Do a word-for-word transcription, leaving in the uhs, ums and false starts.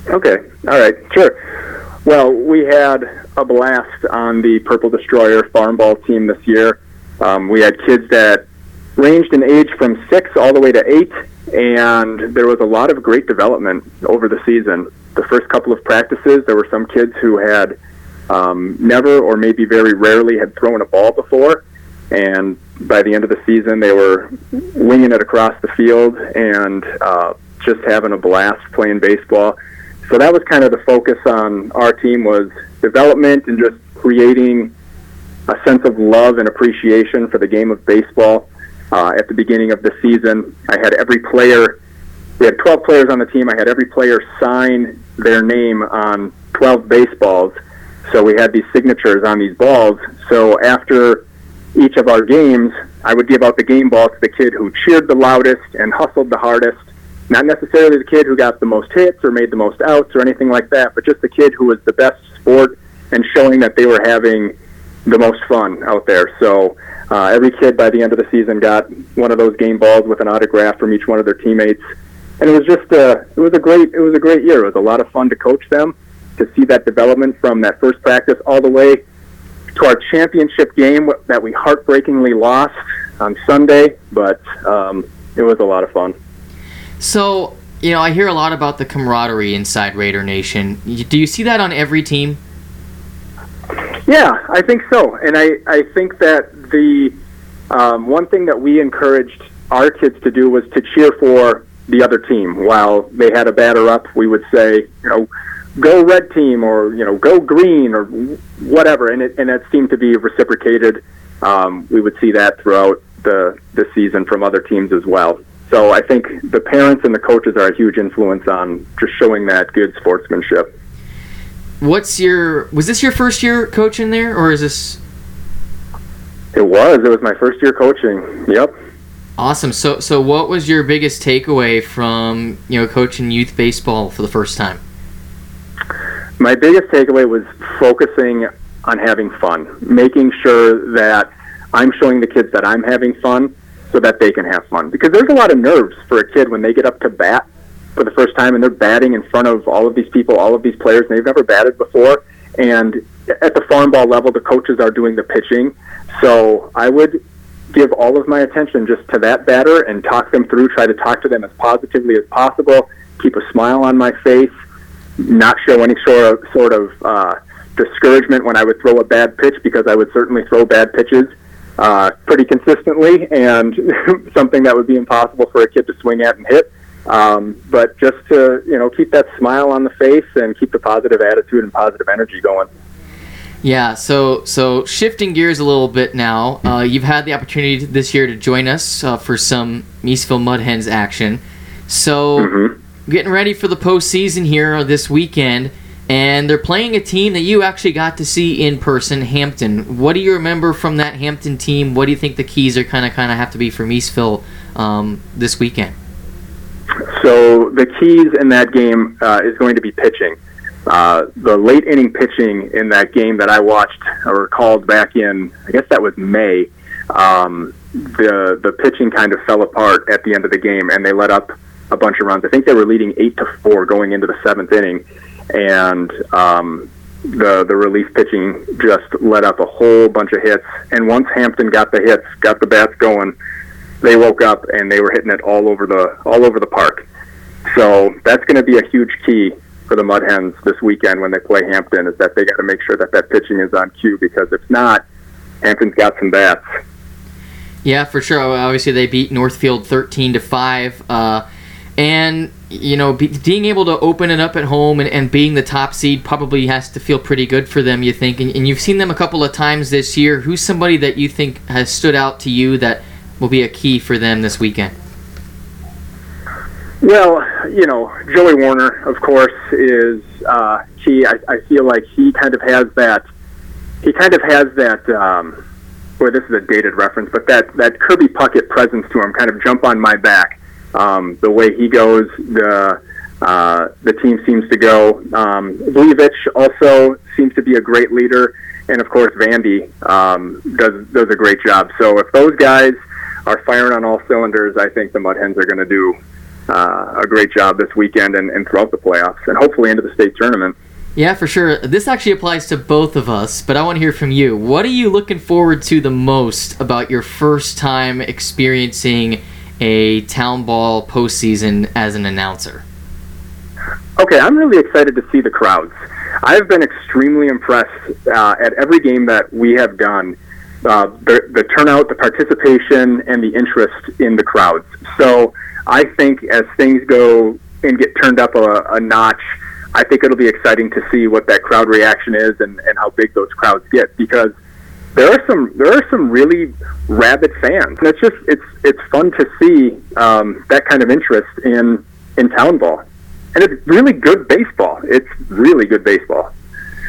Okay, all right, sure. Well, we had a blast on the Purple Destroyer farm ball team this year. Um, we had kids that ranged in age from six all the way to eight, and there was a lot of great development over the season. The first couple of practices, there were some kids who had um, never or maybe very rarely had thrown a ball before, and by the end of the season, they were winging it across the field and uh, just having a blast playing baseball. So that was kind of the focus on our team, was development and just creating a sense of love and appreciation for the game of baseball. Uh, at the beginning of the season, I had every player, we had twelve players on the team, I had every player sign their name on twelve baseballs. So we had these signatures on these balls. So after each of our games, I would give out the game ball to the kid who cheered the loudest and hustled the hardest. Not necessarily the kid who got the most hits or made the most outs or anything like that, but just the kid who was the best sport and showing that they were having the most fun out there. So uh, every kid by the end of the season got one of those game balls with an autograph from each one of their teammates, and it was just uh, it was a great it was a great year. It was a lot of fun to coach them, to see that development from that first practice all the way to our championship game that we heartbreakingly lost on Sunday, but um, it was a lot of fun. So, you know, I hear a lot about the camaraderie inside Raider Nation. Do you see that on every team? Yeah, I think so. And I, I think that the um, one thing that we encouraged our kids to do was to cheer for the other team. While they had a batter up, we would say, you know, go red team, or, you know, go green, or whatever. And it, and that seemed to be reciprocated. Um, we would see that throughout the, the season from other teams as well. So I think the parents and the coaches are a huge influence on just showing that good sportsmanship. What's your was this your first year coaching there, or is this? It was. It was my first year coaching. Yep. Awesome. So so what was your biggest takeaway from, you know, coaching youth baseball for the first time? My biggest takeaway was focusing on having fun, making sure that I'm showing the kids that I'm having fun, so that they can have fun. Because there's a lot of nerves for a kid when they get up to bat for the first time and they're batting in front of all of these people, all of these players, and they've never batted before. And at the farm ball level, the coaches are doing the pitching. So I would give all of my attention just to that batter and talk them through, try to talk to them as positively as possible, keep a smile on my face, not show any sort of, sort of uh, discouragement when I would throw a bad pitch, because I would certainly throw bad pitches Uh, pretty consistently, and something that would be impossible for a kid to swing at and hit. Um, but just to, you know, keep that smile on the face and keep the positive attitude and positive energy going. Yeah, so so shifting gears a little bit now, uh, you've had the opportunity this year to join us uh, for some Eastville Mud Hens action. So mm-hmm. getting ready for the postseason here this weekend, and they're playing a team that you actually got to see in person, Hampton. What do you remember from that Hampton team? What do you think the keys are kind of kind of have to be from Eastville um, this weekend? So the keys in that game uh, is going to be pitching. Uh, the late inning pitching in that game that I watched or called back in, I guess that was May, um, the the pitching kind of fell apart at the end of the game, and they let up a bunch of runs. I think they were leading eight to four going into the seventh inning. And um, the the relief pitching just let up a whole bunch of hits. And once Hampton got the hits, got the bats going, they woke up and they were hitting it all over the all over the park. So that's going to be a huge key for the Mud Hens this weekend when they play Hampton, is that they got to make sure that that pitching is on cue, because if not, Hampton's got some bats. Yeah, for sure. Obviously, they beat Northfield thirteen to five. Uh, And, you know, be, being able to open it up at home and, and being the top seed probably has to feel pretty good for them, you think. And, and you've seen them a couple of times this year. Who's somebody that you think has stood out to you that will be a key for them this weekend? Well, you know, Joey Warner, of course, is uh, key. I, I feel like he kind of has that, he kind of has that, um, boy, this is a dated reference, but that, that Kirby Puckett presence to him, kind of jump on my back. Um, the way he goes, the uh, the team seems to go. Um, Vujicic also seems to be a great leader, and of course Vandy um, does does a great job. So if those guys are firing on all cylinders, I think the Mud Hens are going to do uh, a great job this weekend and, and throughout the playoffs, and hopefully into the state tournament. Yeah, for sure. This actually applies to both of us, but I want to hear from you. What are you looking forward to the most about your first time experiencing a town ball postseason as an announcer? Okay, I'm really excited to see the crowds. I've been extremely impressed uh, at every game that we have done, uh, the, the turnout, the participation, and the interest in the crowds. So I think as things go and get turned up a, a notch, I think it'll be exciting to see what that crowd reaction is and, and how big those crowds get, because there are some there are some really rabid fans. And it's just it's it's fun to see um, that kind of interest in in town ball, and it's really good baseball. It's really good baseball.